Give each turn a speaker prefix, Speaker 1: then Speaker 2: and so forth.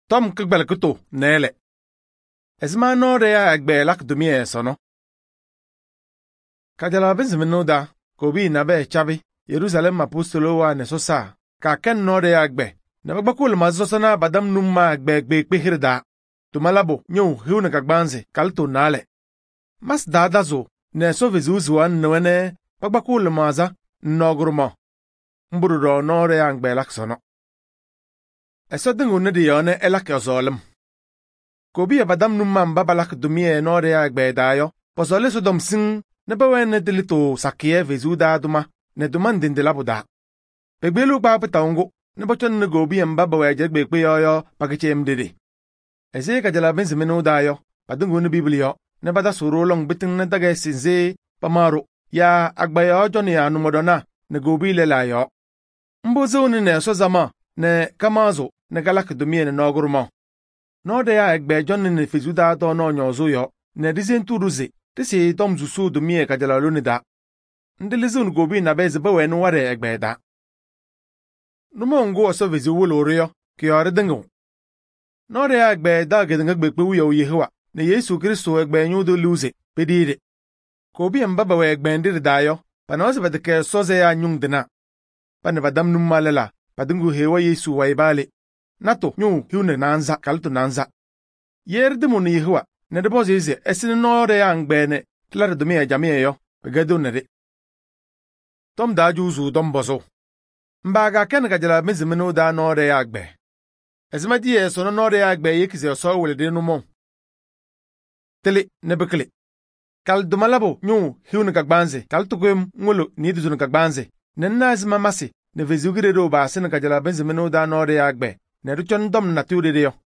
Speaker 1: Tom kgbelkuto nele. Ezma no rea agbe lak dumie sono. Kajala benzimino da, kobi na be chabi, Jerusalem apostolo wa nesosa, ka ken no rea agbe. Na bagbakul mazosana badam numma agbe kpehirda. Tumalabo nyu hiuna kagbanzi kalto nale. Mas dadazo ne so vizuzuan nwene bagbakul maza nogurmo. Mbururo no rea agbe lak sono. Eso dingu nedi yone elak yozolem. Kobi badam numma babalak dumie no rea agbe dayo, pozole so dom sing ne bawen delito sakie vizuda duma ne duman de labuda. Pegbelu pa petaungo ne bochon ne gobi mbaba waje gbekpe yoyo pakichem dede. Eze kajala benzimino dayo, badungu ne biblio, ne bada suru long bitin ne daga sinze pamaro ya agbayo joni ya numodona ne gobi lelayo. Mbozo ne so zama ne kamazo ne galak dumie ne nogurmo. No de ya agbe joni ne fizuda do no nyozo yo ne dizenturuze tisi tom zusu dumie kajala lunida. Ndilizun gobi na beze bawe no ware agbe da. Numongo oso vizu wulorio ki ore dengu. No de agbe da gedanga gbekpe uyo Yehowa ne Yesu Kristo agbe nyudo luze pedire. Kobi mbaba we agbe ndir dayo panos badke soze ya nyung dina. Pane badam nummalela padungu hewa Yesu wa ibale. Nato nyu hiune nanza kalto nanza. Yerde mun Yehowa ne de bozize esine no de angbe ne tlar dumia jamie yo begado nere. Tom da juzu dom bozo. Mbaga ken kajala mezimino da no de agbe. Ezimadi eso no de agbe yekize so wele no mo. Tele ne bekle. Kal dumalabo nyu hiune kagbanze kal tukwem ngolo ni dizun kagbanze. Nenna azima masi ne vezugire do ba sin kajala mezimino da no de agbe. Ne ruchon dom na tude yo.